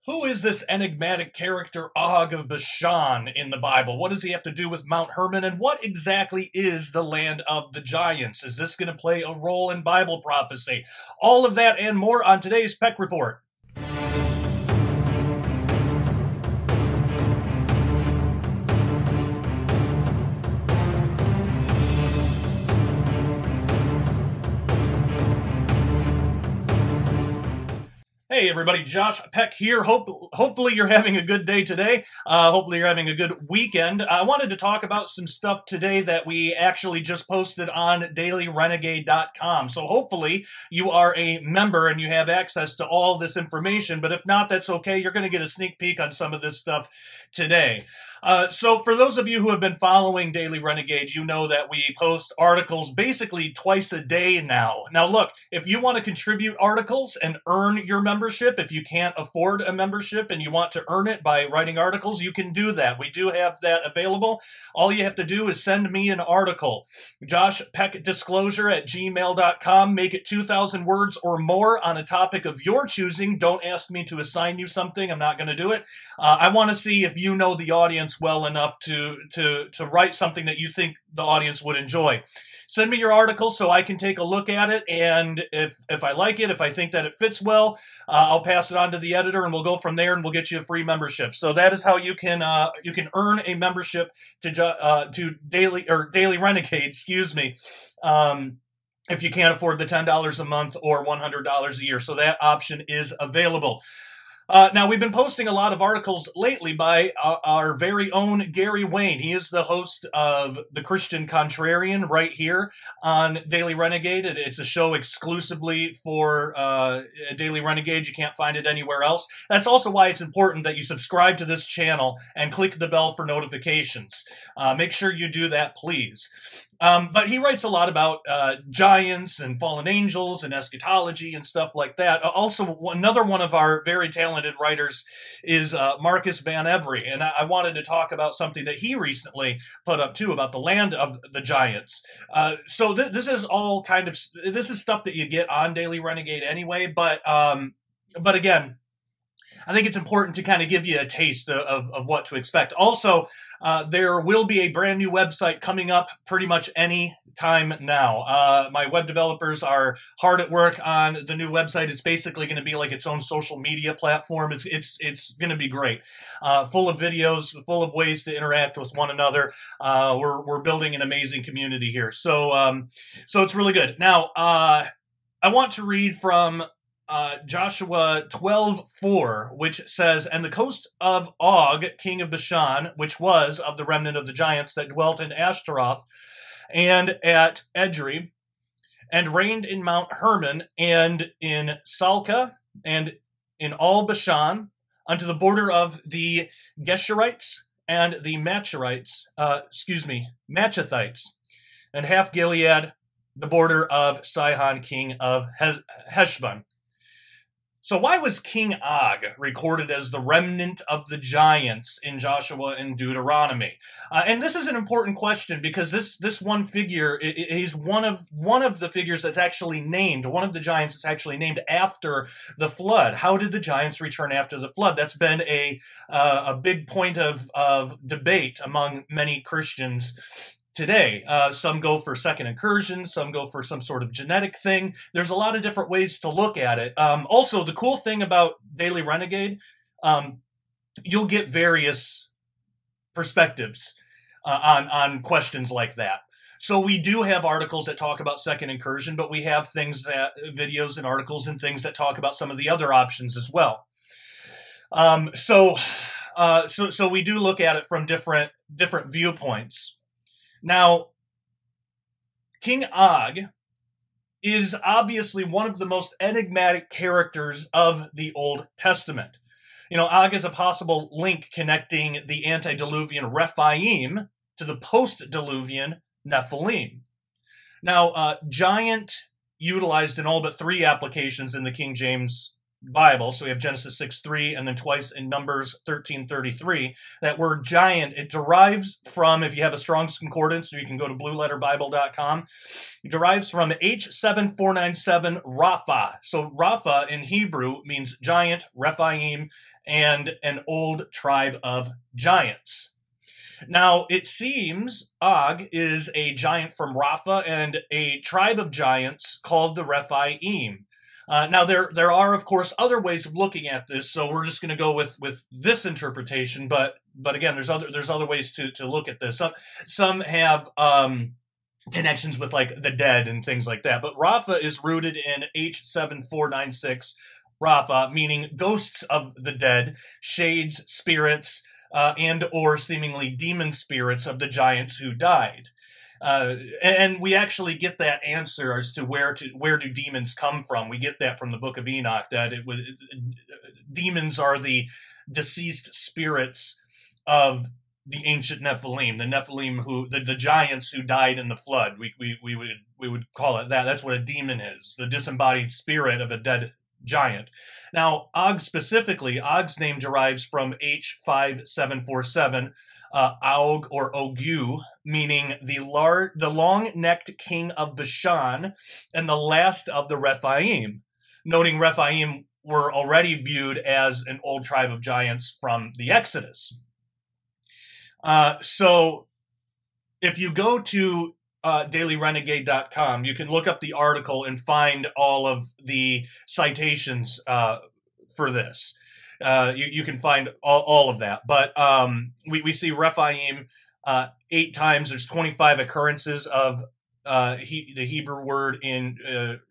Who is this enigmatic character Og of Bashan in the Bible? What does he have to do with Mount Hermon? And what exactly is the land of the giants? Is this going to play a role in Bible prophecy? All of that and more on today's Peck Report. Hey everybody, Josh Peck here. Hopefully you're having a good day today. Hopefully you're having a good weekend. I wanted to talk about some stuff today that we actually just posted on dailyrenegade.com. So hopefully you are a member and you have access to all this information. But if not, that's okay. You're going to get a sneak peek on some of this stuff today. So for those of you who have been following Daily Renegade, you know that we post articles basically twice a day now. Now look, if you want to contribute articles and earn your membership, if you can't afford a membership and you want to earn it by writing articles, you can do that. We do have that available. All you have to do is send me an article. joshpeckdisclosure@gmail.com. Make it 2,000 words or more on a topic of your choosing. Don't ask me to assign you something. I'm not going to do it. I want to see if you know the audience well enough to write something that you think the audience would enjoy. Send me your article so I can take a look at it, and if I like it, if I think that it fits well, I'll pass it on to the editor, and we'll go from there, and we'll get you a free membership. So that is how you can earn a membership to Daily Renegade, excuse me. If you can't afford the $10 a month or $100 a year. So that option is available. Now, we've been posting a lot of articles lately by our very own Gary Wayne. He is the host of The Christian Contrarian right here on Daily Renegade. It's a show exclusively for Daily Renegade. You can't find it anywhere else. That's also why it's important that you subscribe to this channel and click the bell for notifications. Make sure you do that, please. But he writes a lot about giants and fallen angels and eschatology and stuff like that. Also, another one of our very talented writers is Marcus Van Every, and I wanted to talk about something that he recently put up too about the land of the giants. So this is all this is stuff that you get on Daily Renegade anyway. But again, I think it's important to kind of give you a taste of what to expect. Also, there will be a brand new website coming up pretty much any time now. My web developers are hard at work on the new website. It's basically going to be like its own social media platform. It's going to be great. Full of videos, full of ways to interact with one another. We're building an amazing community here. So it's really good. Now, I want to read from Joshua 12:4, which says, "And the coast of Og, king of Bashan, which was of the remnant of the giants that dwelt in Ashtaroth and at Edrei, and reigned in Mount Hermon, and in Salcah, and in all Bashan, unto the border of the Geshurites and the Machathites, and half Gilead, the border of Sihon, king of Heshbon." So why was King Og recorded as the remnant of the giants in Joshua and Deuteronomy? And this is an important question because this one figure is one of the figures that's actually named, one of the giants that's actually named after the flood. How did the giants return after the flood? That's been a big point of debate among many Christians today. Some go for second incursion, some go for some sort of genetic thing. There's a lot of different ways to look at it. Also, the cool thing about Daily Renegade, you'll get various perspectives on questions like that. So we do have articles that talk about second incursion, but we have videos and articles and things that talk about some of the other options as well. So we do look at it from different viewpoints. Now, King Og is obviously one of the most enigmatic characters of the Old Testament. You know, Og is a possible link connecting the antediluvian Rephaim to the post-diluvian Nephilim. Now, giant utilized in all but 3 applications in the King James Bible. So we have Genesis 6:3 and then twice in Numbers 13:33. That word giant, it derives from, if you have a Strong's Concordance, or you can go to blueletterbible.com, it derives from H7497 Rapha. So Rapha in Hebrew means giant, Rephaim, and an old tribe of giants. Now, it seems Og is a giant from Rapha and a tribe of giants called the Rephaim. Now, there are, of course, other ways of looking at this, so we're just going to go with this interpretation. But again, there's other ways to look at this. Some have connections with like the dead and things like that. But Rapha is rooted in H7496 Rapha, meaning ghosts of the dead, shades, spirits, and or seemingly demon spirits of the giants who died. And we actually get that answer as to where do demons come from. We get that from the Book of Enoch, that demons are the deceased spirits of the ancient Nephilim, the Nephilim the giants who died in the flood. We would call it that. That's what a demon is, the disembodied spirit of a dead giant. Now, Og specifically, Og's name derives from H5747, Aug or Ogu, meaning the long-necked king of Bashan and the last of the Rephaim, noting Rephaim were already viewed as an old tribe of giants from the Exodus. So if you go to dailyrenegade.com, you can look up the article and find all of the citations for this. You can find all of that. But we see Rephaim 8 times. There's 25 occurrences of the Hebrew word in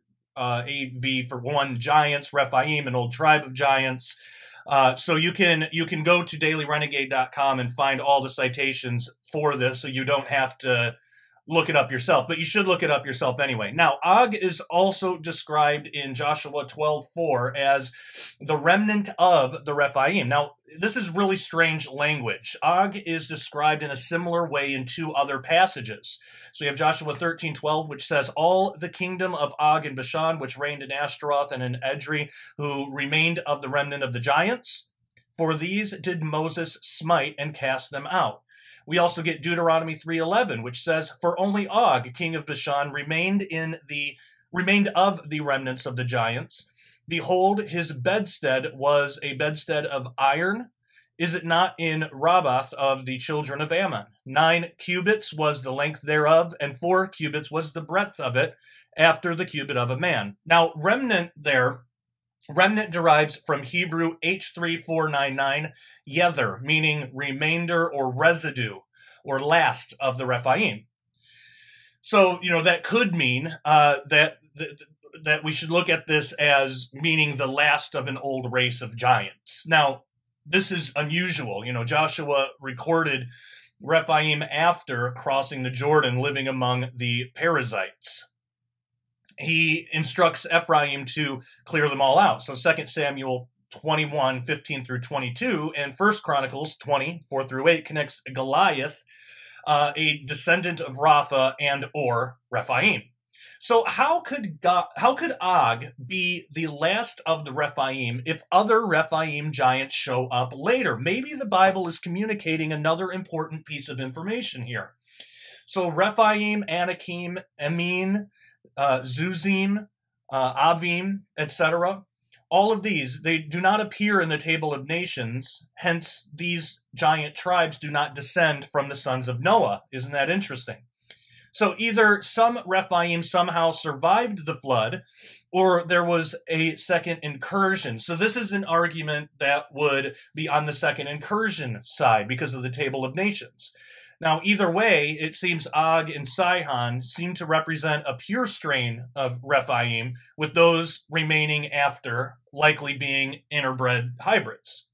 AV for one, giants, Rephaim, an old tribe of giants. So you can go to dailyrenegade.com and find all the citations for this, so you don't have to look it up yourself, but you should look it up yourself anyway. Now, Og is also described in Joshua 12:4 as the remnant of the Rephaim. Now, this is really strange language. Og is described in a similar way in 2 other passages. So you have Joshua 13:12, which says, all the kingdom of Og in Bashan, which reigned in Ashtaroth and in Edrei, who remained of the remnant of the giants, for these did Moses smite and cast them out. We also get Deuteronomy 3:11, which says, for only Og, king of Bashan, remained of the remnants of the giants. Behold, his bedstead was a bedstead of iron. Is it not in Rabbath of the children of Ammon? 9 cubits was the length thereof, and 4 cubits was the breadth of it, after the cubit of a man. Now, remnant derives from Hebrew H3499, yether, meaning remainder or residue or last of the Rephaim. So, that could mean that we should look at this as meaning the last of an old race of giants. Now, this is unusual. Joshua recorded Rephaim after crossing the Jordan, living among the Perizzites. He instructs Ephraim to clear them all out. So 2 Samuel 21:15 through 22 and 1 Chronicles 20:4 through 8 connects Goliath, a descendant of Rapha and or Rephaim. So how could Og be the last of the Rephaim if other Rephaim giants show up later? Maybe the Bible is communicating another important piece of information here. So Rephaim, Anakim, Emin, Zuzim, Avim, etc. All of these, they do not appear in the table of nations. Hence, these giant tribes do not descend from the sons of Noah. Isn't that interesting? So either some Rephaim somehow survived the flood, or there was a second incursion. So this is an argument that would be on the second incursion side because of the table of nations. Now, either way, it seems Og and Sihon seem to represent a pure strain of Rephaim, with those remaining after likely being interbred hybrids.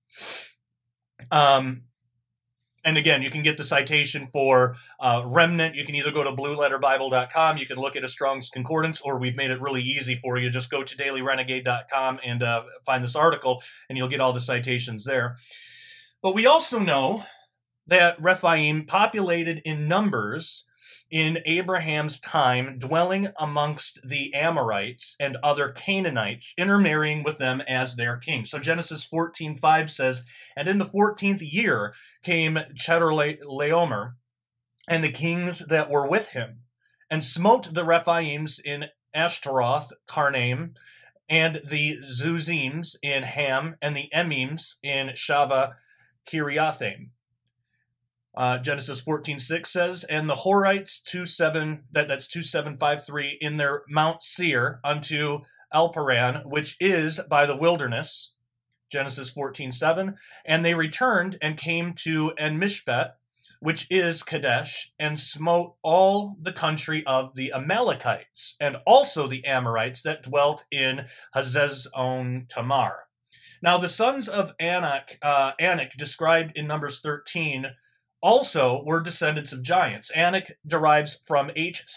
And again, you can get the citation for remnant. You can either go to blueletterbible.com, you can look at a Strong's Concordance, or we've made it really easy for you. Just go to dailyrenegade.com and find this article, and you'll get all the citations there. But we also know that Rephaim populated in numbers in Abraham's time, dwelling amongst the Amorites and other Canaanites, intermarrying with them as their king. So Genesis 14:5 says, "And in the 14th year came Chedorlaomer and the kings that were with him, and smote the Rephaims in Ashtaroth, Karnaim, and the Zuzims in Ham, and the Emims in Shava, Kiriathaim." Genesis 14:6 says, "And the Horites 27, that's 2753, in their Mount Seir unto Alparan, which is by the wilderness." Genesis 14:7, "And they returned and came to En-Mishpet, which is Kadesh, and smote all the country of the Amalekites, and also the Amorites that dwelt in Hazezon Tamar." Now the sons of Anak, described in Numbers 13, also were descendants of giants. Anak derives from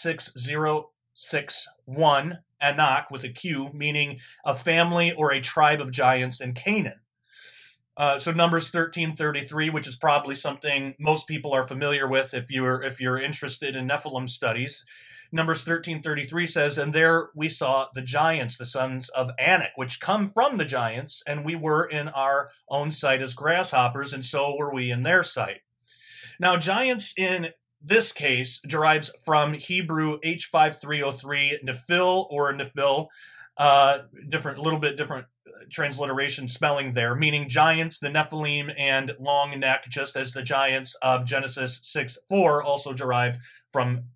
H6061, Anak with a Q, meaning a family or a tribe of giants in Canaan. So Numbers 13:33, which is probably something most people are familiar with if you're interested in Nephilim studies. Numbers 13:33 says, "And there we saw the giants, the sons of Anak, which come from the giants, and we were in our own sight as grasshoppers, and so were we in their sight." Now, giants in this case derives from Hebrew H5303, Nephil or Nephil, little bit different transliteration spelling there, meaning giants, the Nephilim, and long neck, just as the giants of Genesis 6:4 also derive from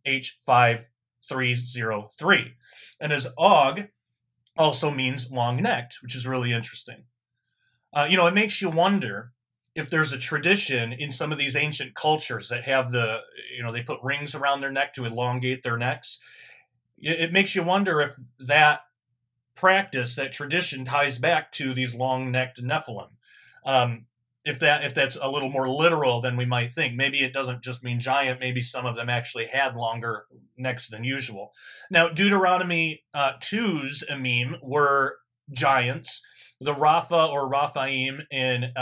H5303. And as Og also means long-necked, which is really interesting. It makes you wonder if there's a tradition in some of these ancient cultures that have they put rings around their neck to elongate their necks. It makes you wonder if that practice, that tradition, ties back to these long-necked Nephilim. If that's a little more literal than we might think. Maybe it doesn't just mean giant. Maybe some of them actually had longer necks than usual. Now, Deuteronomy 2's Emim were giants. The Rapha or Raphaim in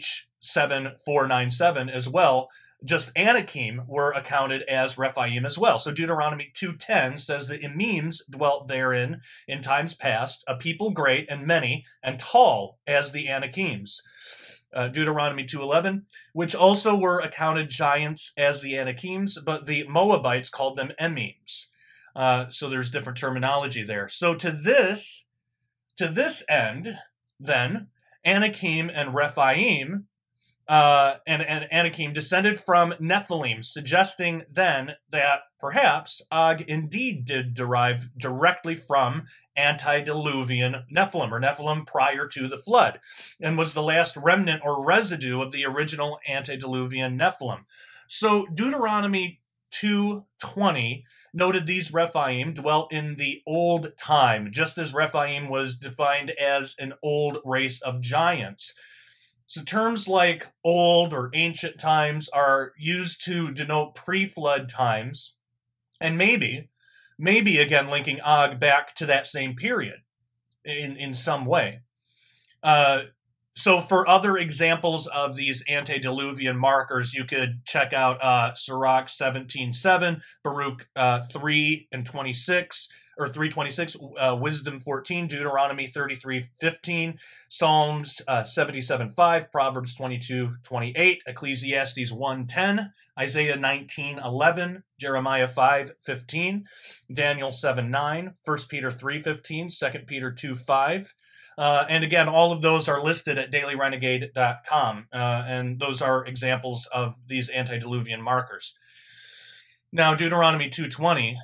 H7497 as well, just Anakim were accounted as Rephaim as well. So Deuteronomy 2:10 says the Emims dwelt therein in times past, a people great and many and tall as the Anakims. Deuteronomy 2:11, which also were accounted giants as the Anakims, but the Moabites called them Emims. So there's different terminology there. So to this end, then, Anakim and Rephaim and Anakim descended from Nephilim, suggesting then that perhaps Og indeed did derive directly from antediluvian Nephilim, or Nephilim prior to the flood, and was the last remnant or residue of the original antediluvian Nephilim. So Deuteronomy 2:20 noted these Rephaim dwelt in the old time, just as Rephaim was defined as an old race of giants. So terms like old or ancient times are used to denote pre-flood times, and maybe again linking Og back to that same period in some way. So for other examples of these antediluvian markers, you could check out Sirach 17:7, Baruch 3:26, or 3:26, Wisdom 14, Deuteronomy 33:15, Psalms 77:5, Proverbs 22:28, Ecclesiastes 1:10, Isaiah 19:11, Jeremiah 5:15, Daniel 7:9, 1 Peter 3:15, 2 Peter 2:5. And again, all of those are listed at dailyrenegade.com, and those are examples of these antediluvian markers. Now, Deuteronomy 2:20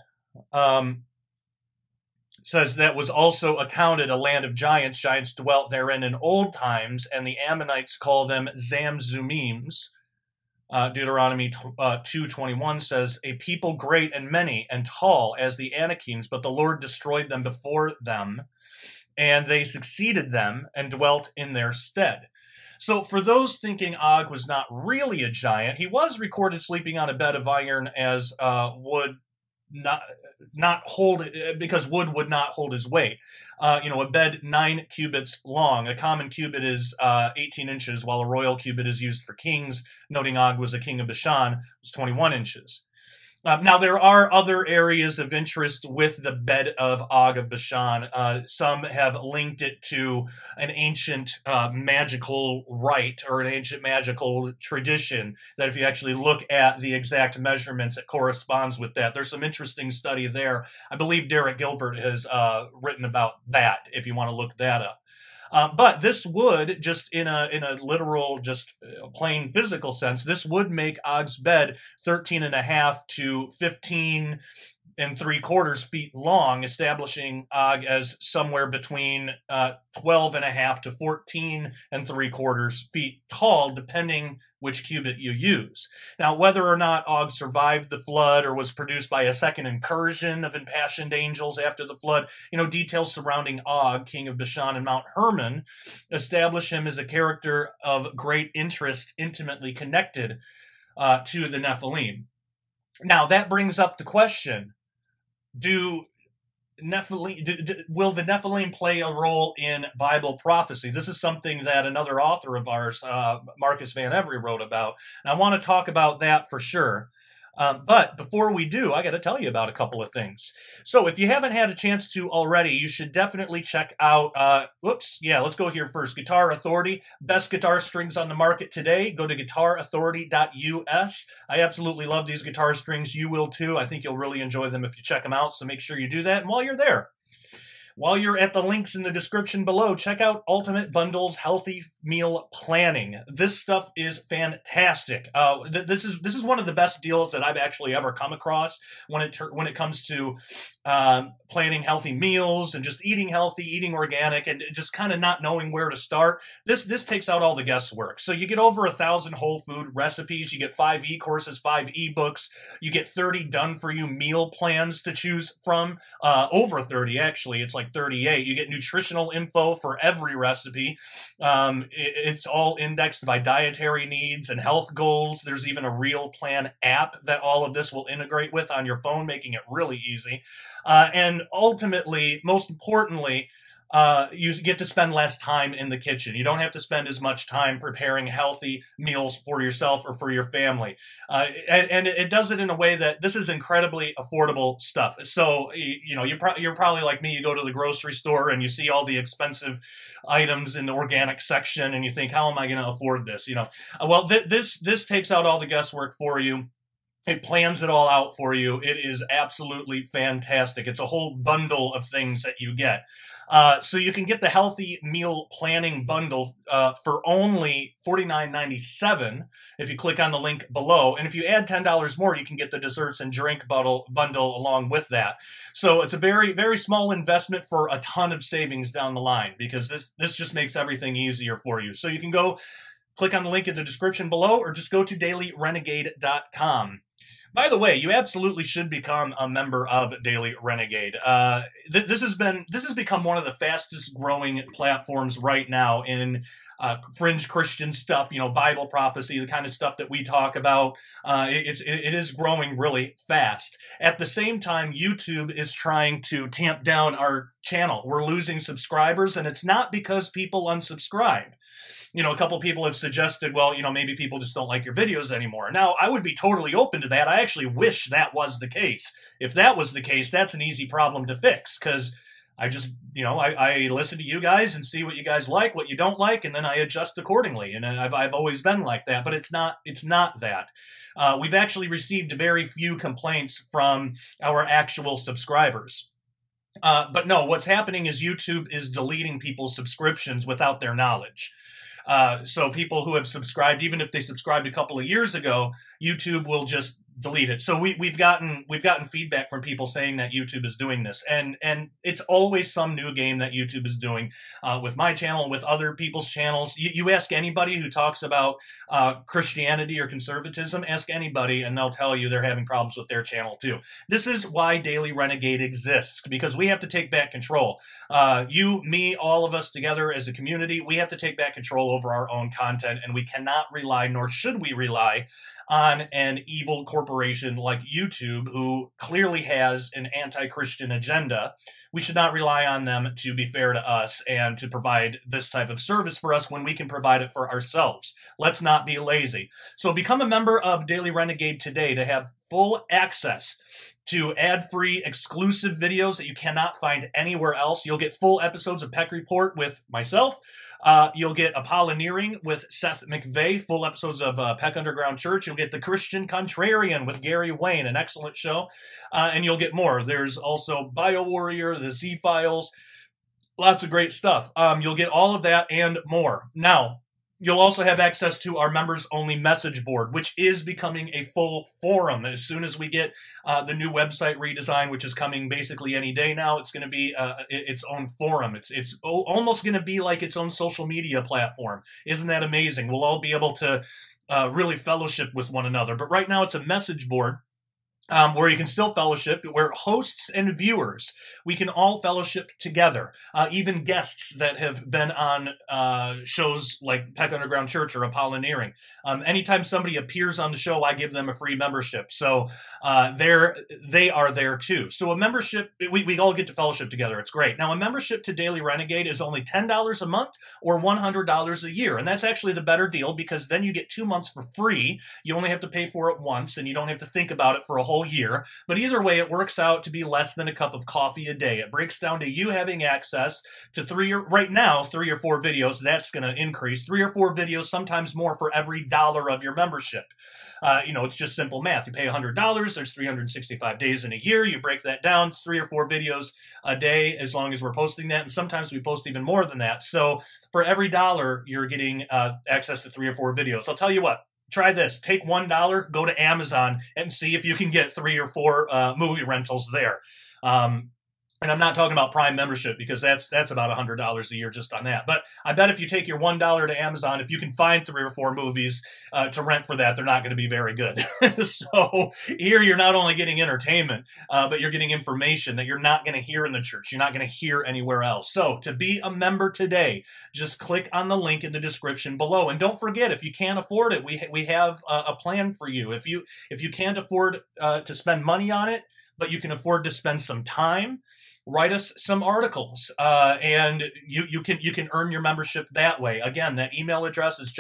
says that was also accounted a land of giants. Giants dwelt therein in old times, and the Ammonites call them Zamzumims. Deuteronomy 2:21 says, a people great and many and tall as the Anakims, but the Lord destroyed them before them, and they succeeded them and dwelt in their stead. So for those thinking Og was not really a giant, he was recorded sleeping on a bed of iron as wood not hold, because wood would not hold his weight. A bed 9 cubits long. A common cubit is 18 inches, while a royal cubit is used for kings. Noting Og was a king of Bashan, was 21 inches. Now, there are other areas of interest with the bed of Og of Bashan. Some have linked it to an ancient magical rite or an ancient magical tradition that if you actually look at the exact measurements, it corresponds with that. There's some interesting study there. I believe Derek Gilbert has written about that if you want to look that up. But this would just in a literal, just plain physical sense, this would make Og's bed 13 and a half to 15 and 3/4 feet long, establishing Og as somewhere between 12 and a half to 14 and 3/4 feet tall, depending which cubit you use. Now, whether or not Og survived the flood or was produced by a second incursion of impassioned angels after the flood, details surrounding Og, king of Bashan and Mount Hermon, establish him as a character of great interest, intimately connected to the Nephilim. Now, that brings up the question, will the Nephilim play a role in Bible prophecy? This is something that another author of ours, Marcus Van Every, wrote about. And I want to talk about that for sure. But before we do, I got to tell you about a couple of things. So if you haven't had a chance to already, you should definitely check out, let's go here first. Guitar Authority, best guitar strings on the market today. Go to guitarauthority.us. I absolutely love these guitar strings. You will too. I think you'll really enjoy them if you check them out. So make sure you do that. And while you're there, while you're at the links in the description below, check out Ultimate Bundles Healthy Meal Planning. This stuff is fantastic. This is one of the best deals that I've actually ever come across when it comes to planning healthy meals and just eating healthy, eating organic, and just kind of not knowing where to start. This takes out all the guesswork. So you get over 1,000 whole food recipes. You get 5 e-courses, 5 ebooks. You get 30 done-for-you meal plans to choose from. Over 30, actually. It's like 38. You get nutritional info for every recipe. It's all indexed by dietary needs and health goals. There's even a Real Plan app that all of this will integrate with on your phone, making it really easy. And ultimately, most importantly, you get to spend less time in the kitchen. You don't have to spend as much time preparing healthy meals for yourself or for your family. And it does it in a way that this is incredibly affordable stuff. So, you're probably like me. You go to the grocery store and you see all the expensive items in the organic section and you think, how am I going to afford this? Well, this takes out all the guesswork for you. It plans it all out for you. It is absolutely fantastic. It's a whole bundle of things that you get. So you can get the Healthy Meal Planning Bundle for only $49.97 if you click on the link below. And if you add $10 more, you can get the desserts and drink bundle along with that. So it's a very, very small investment for a ton of savings down the line, because this just makes everything easier for you. So you can go click on the link in the description below, or just go to dailyrenegade.com. By the way, you absolutely should become a member of Daily Renegade. This has become one of the fastest growing platforms right now in fringe Christian stuff, Bible prophecy, the kind of stuff that we talk about. It is growing really fast. At the same time, YouTube is trying to tamp down our channel. We're losing subscribers, and it's not because people unsubscribe. A couple people have suggested, well, maybe people just don't like your videos anymore. Now, I would be totally open to that. I actually wish that was the case. If that was the case, that's an easy problem to fix, because I just, I listen to you guys and see what you guys like, what you don't like, and then I adjust accordingly. And I've always been like that, but it's not that. We've actually received very few complaints from our actual subscribers. But no, what's happening is YouTube is deleting people's subscriptions without their knowledge. So people who have subscribed, even if they subscribed a couple of years ago, YouTube will just delete it. So we've gotten feedback from people saying that YouTube is doing this, and it's always some new game that YouTube is doing with my channel and with other people's channels. You ask anybody who talks about Christianity or conservatism, ask anybody, and they'll tell you they're having problems with their channel too. This is why Daily Renegade exists, because we have to take back control. You, me, all of us together as a community, we have to take back control over our own content, and we cannot rely, nor should we rely, on an evil corporation like YouTube, who clearly has an anti-Christian agenda. We should not rely on them to be fair to us and to provide this type of service for us when we can provide it for ourselves. Let's not be lazy. So become a member of Daily Renegade today to have full access to ad-free exclusive videos that you cannot find anywhere else. You'll get full episodes of Peck Report with myself. You'll get Apolloneering with Seth McVeigh, full episodes of Peck Underground Church. You'll get The Christian Contrarian with Gary Wayne, an excellent show. And you'll get more. There's also BioWarrior, the Z-Files, lots of great stuff. You'll get all of that and more. Now, you'll also have access to our members-only message board, which is becoming a full forum. As soon as we get the new website redesign, which is coming basically any day now, it's going to be its own forum. It's almost going to be like its own social media platform. Isn't that amazing? We'll all be able to really fellowship with one another. But right now, it's a message board. Where you can still fellowship, where hosts and viewers, we can all fellowship together. Even guests that have been on shows like Peck Underground Church or Apolloneering. Anytime somebody appears on the show, I give them a free membership. So they are there too. So a membership, we all get to fellowship together. It's great. Now, a membership to Daily Renegade is only $10 a month or $100 a year. And that's actually the better deal, because then you get 2 months for free. You only have to pay for it once, and you don't have to think about it for a whole year. But either way, it works out to be less than a cup of coffee a day. It breaks down to you having access to right now, 3 or 4 videos. That's going to increase 3 or 4 videos, sometimes more, for every $1 of your membership. It's just simple math. You pay $100. There's 365 days in a year. You break that down. It's 3 or 4 videos a day, as long as we're posting that. And sometimes we post even more than that. So for every $1, you're getting access to 3 or 4 videos. I'll tell you what. Try this. Take $1, go to Amazon, and see if you can get 3 or 4 movie rentals there. And I'm not talking about Prime membership, because that's about $100 a year just on that. But I bet if you take your $1 to Amazon, if you can find 3 or 4 movies to rent for that, they're not going to be very good. So here you're not only getting entertainment, but you're getting information that you're not going to hear in the church. You're not going to hear anywhere else. So to be a member today, just click on the link in the description below. And don't forget, if you can't afford it, we have a plan for you. If you can't afford to spend money on it, but you can afford to spend some time, write us some articles, and you can earn your membership that way. Again, that email address is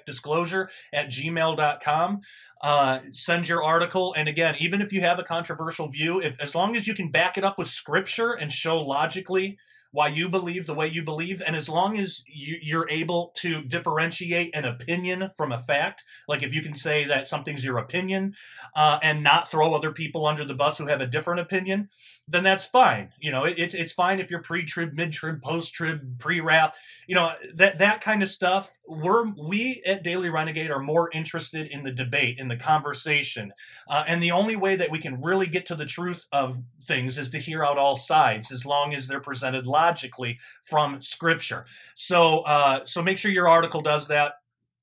joshpeckdisclosure@gmail.com. Send your article, and again, even if you have a controversial view, as long as you can back it up with scripture and show logically why you believe the way you believe, and as long as you're able to differentiate an opinion from a fact, like if you can say that something's your opinion and not throw other people under the bus who have a different opinion, then that's fine. It's fine if you're pre-trib, mid-trib, post-trib, pre-wrath, that kind of stuff. We at Daily Renegade are more interested in the debate, in the conversation, and the only way that we can really get to the truth of things is to hear out all sides, as long as they're presented logically from Scripture. So make sure your article does that,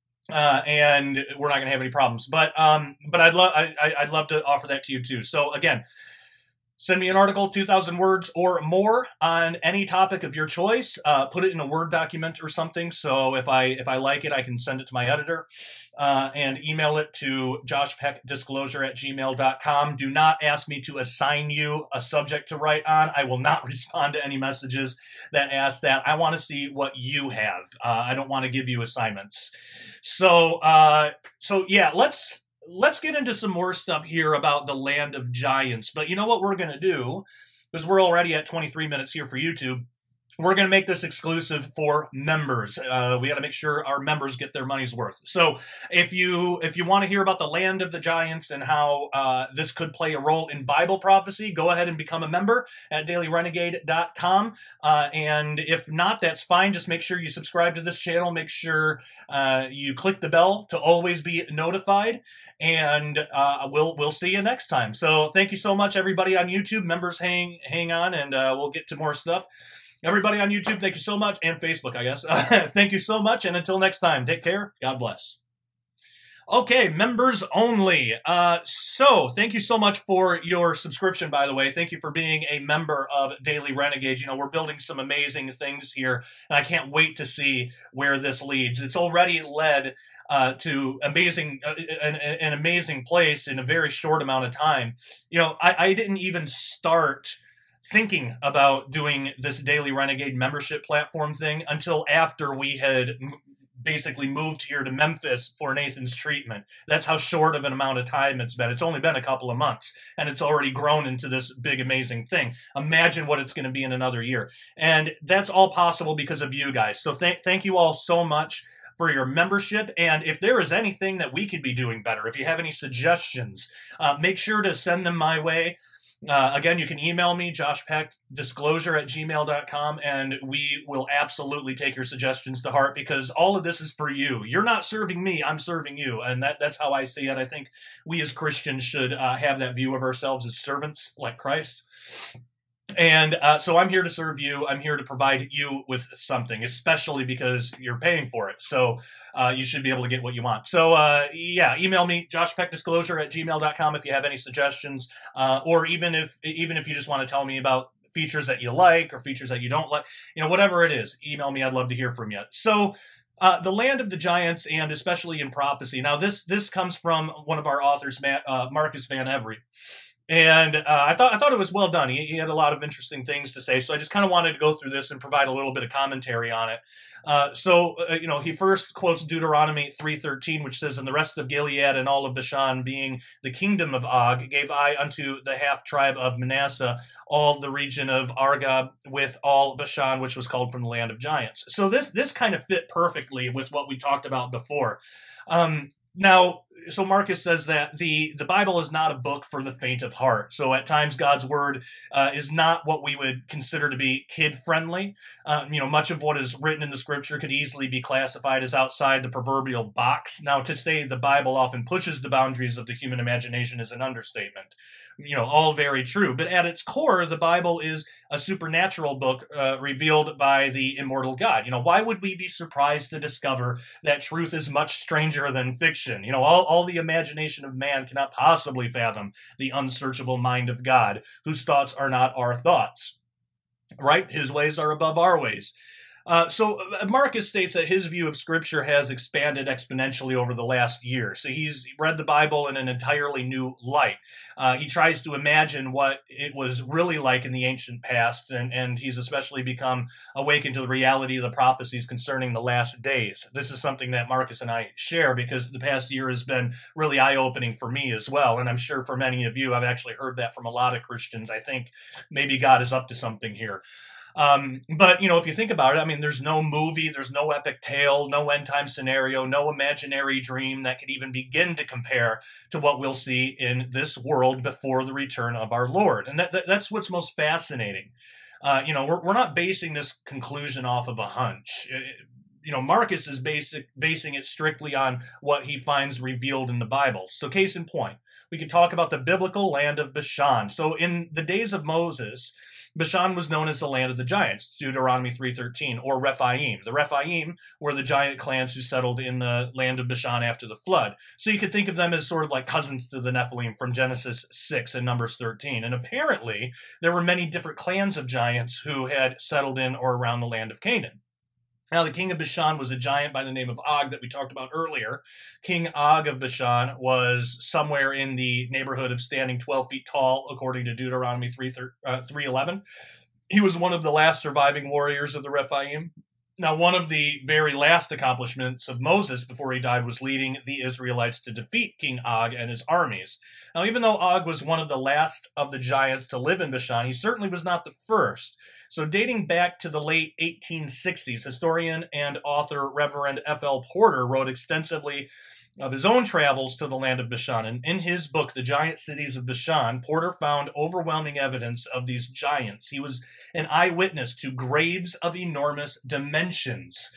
and we're not going to have any problems. But I'd love to offer that to you too. So again, send me an article, 2,000 words or more, on any topic of your choice. Put it in a Word document or something. So if I like it, I can send it to my editor, and email it to joshpeckdisclosure@gmail.com. Do not ask me to assign you a subject to write on. I will not respond to any messages that ask that. I want to see what you have. I don't want to give you assignments. So yeah, let's get into some more stuff here about the Land of Giants. But you know what we're going to do, because we're already at 23 minutes here for YouTube. We're going to make this exclusive for members. We got to make sure our members get their money's worth. So if you want to hear about the Land of the Giants and how this could play a role in Bible prophecy, go ahead and become a member at dailyrenegade.com. And if not, that's fine. Just make sure you subscribe to this channel. Make sure you click the bell to always be notified. And we'll see you next time. So thank you so much, everybody on YouTube. Members, hang on, and we'll get to more stuff. Everybody on YouTube, thank you so much, and Facebook, I guess. Thank you so much, and until next time, take care. God bless. Okay, members only. So thank you so much for your subscription, by the way. Thank you for being a member of Daily Renegade. We're building some amazing things here, and I can't wait to see where this leads. It's already led to an amazing place in a very short amount of time. I didn't even start thinking about doing this Daily Renegade membership platform thing until after we had basically moved here to Memphis for Nathan's treatment. That's how short of an amount of time it's been. It's only been a couple of months, and it's already grown into this big, amazing thing. Imagine what it's going to be in another year. And that's all possible because of you guys. So thank you all so much for your membership. And if there is anything that we could be doing better, if you have any suggestions, make sure to send them my way. Again, you can email me, joshpeckdisclosure@gmail.com, and we will absolutely take your suggestions to heart, because all of this is for you. You're not serving me, I'm serving you. And that's how I see it. I think we as Christians should have that view of ourselves as servants like Christ. And so I'm here to serve you. I'm here to provide you with something, especially because you're paying for it. So you should be able to get what you want. So yeah, email me, joshpeckdisclosure@gmail.com, if you have any suggestions, or even if you just want to tell me about features that you like or features that you don't like, whatever it is, email me. I'd love to hear from you. So the land of the giants, and especially in prophecy. Now this comes from one of our authors, Marcus Van Every. And I thought it was well done. He had a lot of interesting things to say, so I just kind of wanted to go through this and provide a little bit of commentary on it. He first quotes Deuteronomy 3:13, which says, "And the rest of Gilead and all of Bashan, being the kingdom of Og, gave I unto the half tribe of Manasseh all the region of Argob with all Bashan, which was called from the land of giants." So this kind of fit perfectly with what we talked about before. Now, so Marcus says that the Bible is not a book for the faint of heart. So at times God's word is not what we would consider to be kid-friendly. Much of what is written in the scripture could easily be classified as outside the proverbial box. Now, to say the Bible often pushes the boundaries of the human imagination is an understatement. All very true. But at its core, the Bible is a supernatural book revealed by the immortal God. Why would we be surprised to discover that truth is much stranger than fiction? All the imagination of man cannot possibly fathom the unsearchable mind of God, whose thoughts are not our thoughts. Right? His ways are above our ways. So Marcus states that his view of Scripture has expanded exponentially over the last year. So he's read the Bible in an entirely new light. He tries to imagine what it was really like in the ancient past, and he's especially become awakened to the reality of the prophecies concerning the last days. This is something that Marcus and I share, because the past year has been really eye-opening for me as well, and I'm sure for many of you. I've actually heard that from a lot of Christians. I think maybe God is up to something here. But if you think about it, there's no movie, there's no epic tale, no end time scenario, no imaginary dream that could even begin to compare to what we'll see in this world before the return of our Lord. And that's what's most fascinating. We're not basing this conclusion off of a hunch. Marcus is basing it strictly on what he finds revealed in the Bible. So case in point, we could talk about the biblical land of Bashan. So in the days of Moses, Bashan was known as the land of the giants, Deuteronomy 3:13, or Rephaim. The Rephaim were the giant clans who settled in the land of Bashan after the flood. So you could think of them as sort of like cousins to the Nephilim from Genesis 6 and Numbers 13. And apparently, there were many different clans of giants who had settled in or around the land of Canaan. Now, the king of Bashan was a giant by the name of Og that we talked about earlier. King Og of Bashan was somewhere in the neighborhood of standing 12 feet tall, according to Deuteronomy 3:11. He was one of the last surviving warriors of the Rephaim. Now, one of the very last accomplishments of Moses before he died was leading the Israelites to defeat King Og and his armies. Now, even though Og was one of the last of the giants to live in Bashan, he certainly was not the first. So dating back to the late 1860s, historian and author Reverend F.L. Porter wrote extensively of his own travels to the land of Bashan. And in his book, The Giant Cities of Bashan, Porter found overwhelming evidence of these giants. He was an eyewitness to graves of enormous dimensions,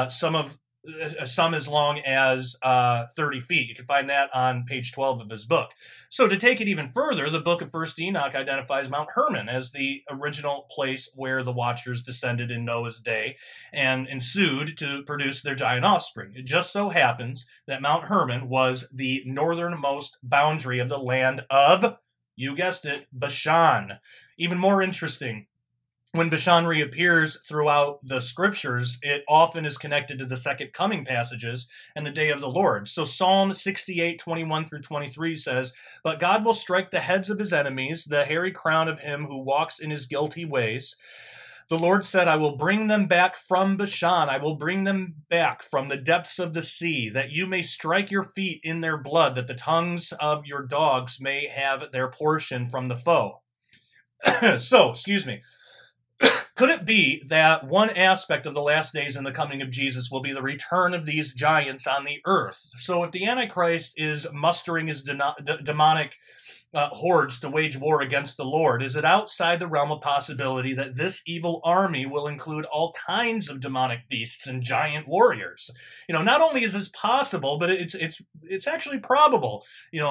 some as long as 30 feet. You can find that on page 12 of his book. So to take it even further, the book of 1 Enoch identifies Mount Hermon as the original place where the Watchers descended in Noah's day and ensued to produce their giant offspring. It just so happens that Mount Hermon was the northernmost boundary of the land of, you guessed it, Bashan. Even more interesting, when Bashan reappears throughout the scriptures, it often is connected to the second coming passages and the day of the Lord. So Psalm 68:21 through 23 says, "But God will strike the heads of his enemies, the hairy crown of him who walks in his guilty ways. The Lord said, I will bring them back from Bashan. I will bring them back from the depths of the sea, that you may strike your feet in their blood, that the tongues of your dogs may have their portion from the foe. So, excuse me. Could it be that one aspect of the last days and the coming of Jesus will be the return of these giants on the earth? So if the Antichrist is mustering his demonic hordes to wage war against the Lord, is it outside the realm of possibility that this evil army will include all kinds of demonic beasts and giant warriors? Not only is this possible, but it's actually probable.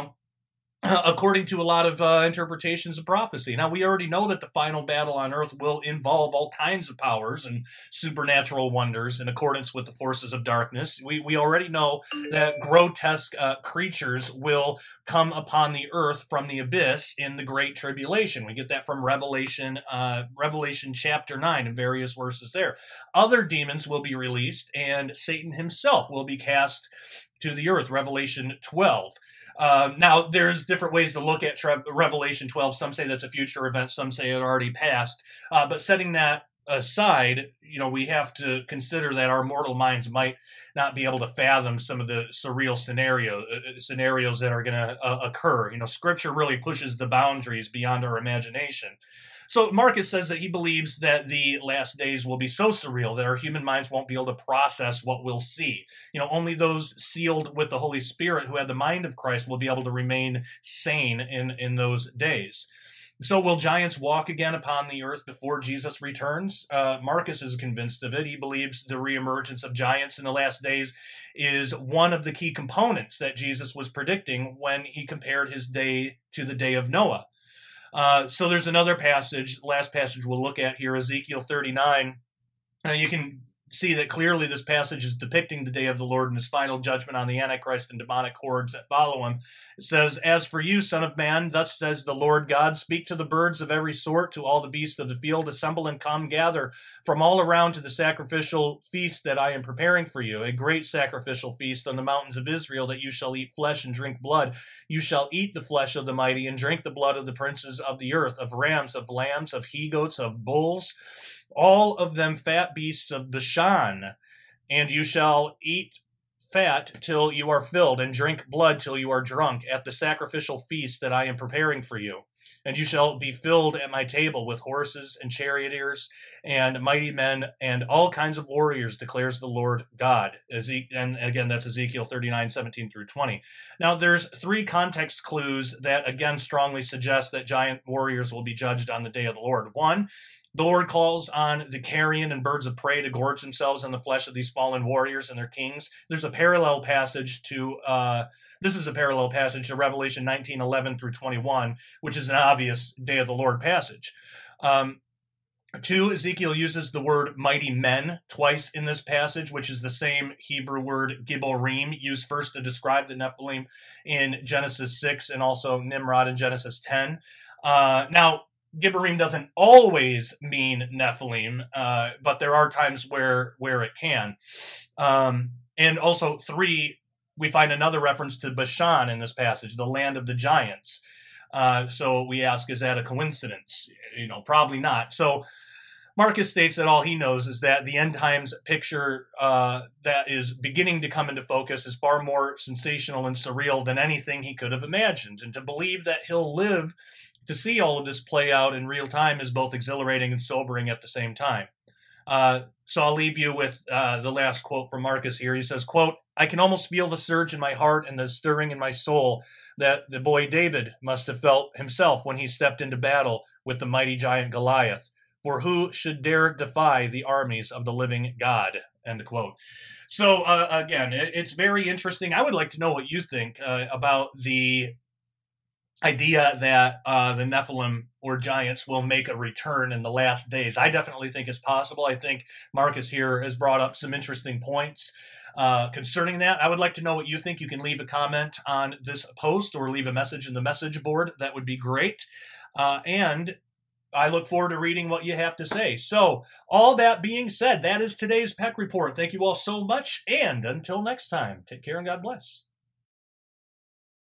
According to a lot of interpretations of prophecy. Now, we already know that the final battle on earth will involve all kinds of powers and supernatural wonders in accordance with the forces of darkness. We already know that grotesque creatures will come upon the earth from the abyss in the Great Tribulation. We get that from Revelation chapter 9 and various verses there. Other demons will be released, and Satan himself will be cast to the earth, Revelation 12. Now, there's different ways to look at Revelation 12. Some say that's a future event. Some say it already passed. But setting that aside, we have to consider that our mortal minds might not be able to fathom some of the surreal scenarios that are going to occur. Scripture really pushes the boundaries beyond our imagination. So Marcus says that he believes that the last days will be so surreal that our human minds won't be able to process what we'll see. Only those sealed with the Holy Spirit who have the mind of Christ will be able to remain sane in those days. So will giants walk again upon the earth before Jesus returns? Marcus is convinced of it. He believes the reemergence of giants in the last days is one of the key components that Jesus was predicting when he compared his day to the day of Noah. So there's another passage, last passage we'll look at here, Ezekiel 39. You can see that clearly this passage is depicting the day of the Lord and his final judgment on the Antichrist and demonic hordes that follow him. It says, As for you, son of man, thus says the Lord God, speak to the birds of every sort, to all the beasts of the field, assemble and come, gather from all around to the sacrificial feast that I am preparing for you, a great sacrificial feast on the mountains of Israel, that you shall eat flesh and drink blood. You shall eat the flesh of the mighty and drink the blood of the princes of the earth, of rams, of lambs, of he-goats, of bulls, all of them fat beasts of Bashan, and you shall eat fat till you are filled, and drink blood till you are drunk, at the sacrificial feast that I am preparing for you. And you shall be filled at my table with horses and charioteers and mighty men and all kinds of warriors, declares the Lord God. And again, that's Ezekiel 39, 17 through 20. Now, there's three context clues that, again, strongly suggest that giant warriors will be judged on the day of the Lord. One, the Lord calls on the carrion and birds of prey to gorge themselves on the flesh of these fallen warriors and their kings. There's a parallel passage to Revelation 19, 11 through 21, which is an obvious Day of the Lord passage. Two, Ezekiel uses the word mighty men twice in this passage, which is the same Hebrew word Gibborim, used first to describe the Nephilim in Genesis 6 and also Nimrod in Genesis 10. Now, Gibborim doesn't always mean Nephilim, but there are times where it can. And also, three, we find another reference to Bashan in this passage, the land of the giants. So we ask, is that a coincidence? Probably not. So Marcus states that all he knows is that the end times picture that is beginning to come into focus is far more sensational and surreal than anything he could have imagined. And to believe that he'll live to see all of this play out in real time is both exhilarating and sobering at the same time. So I'll leave you with the last quote from Marcus here. He says, quote, I can almost feel the surge in my heart and the stirring in my soul that the boy David must have felt himself when he stepped into battle with the mighty giant Goliath. For who should dare defy the armies of the living God? End quote. So again, it's very interesting. I would like to know what you think about the idea that the Nephilim or giants will make a return in the last days. I definitely think it's possible. I think Marcus here has brought up some interesting points concerning that. I would like to know what you think. You can leave a comment on this post or leave a message in the message board. That would be great. And I look forward to reading what you have to say. So, all that being said, that is today's Peck Report. Thank you all so much, and until next time, take care and God bless.